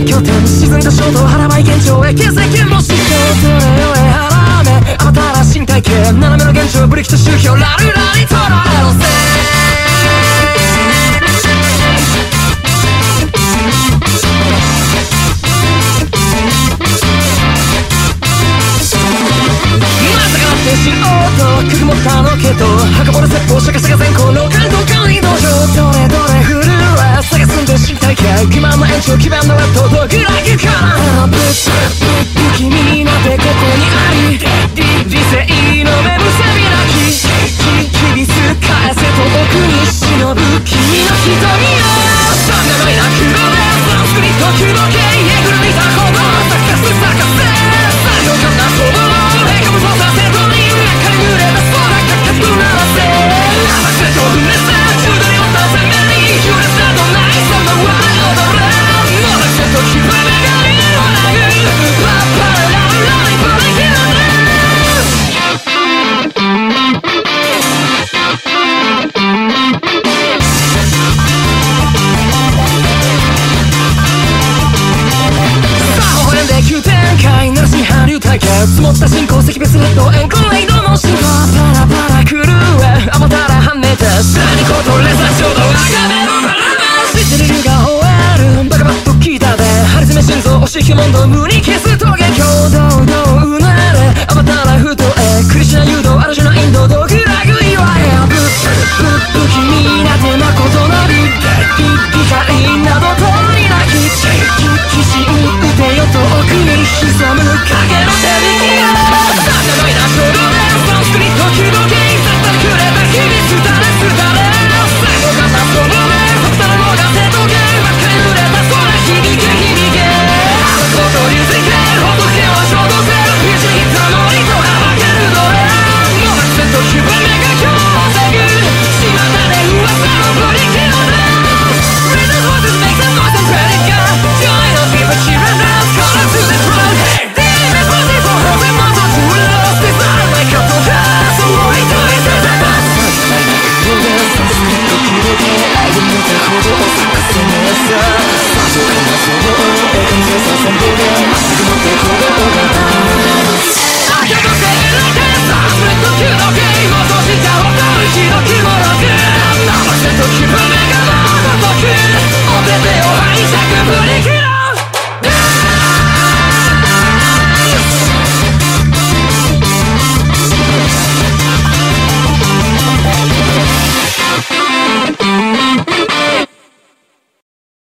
拠点沈んだ衝動腹ばい現状へ形成権も失踪それよえ腹めあまたら身体系斜めの現状ブリキと宗教ラルラに捉えろせしようとくぐもったのけど墓場の説法シャカシャカ全校の感動管理道場どれどれ震え探すんで身体系欺瞞の延長基盤のラットどぐらぐから不気味な手ここにあり理性の目伏せ開き響す返せと奥に忍ぶ君の瞳よそんなのいな黒でサンスクリット雲系えぐるいたほど咲かせ最良感なほどへこむとさせと積もった進行赤別レッド円コレイドの進行パラパラ狂えあまたらはめてさらにことレザちょうど赤目のバラバラ知ってるが終わるバカバッと聞いたで張り詰め心臓押しひもんど無に消す峠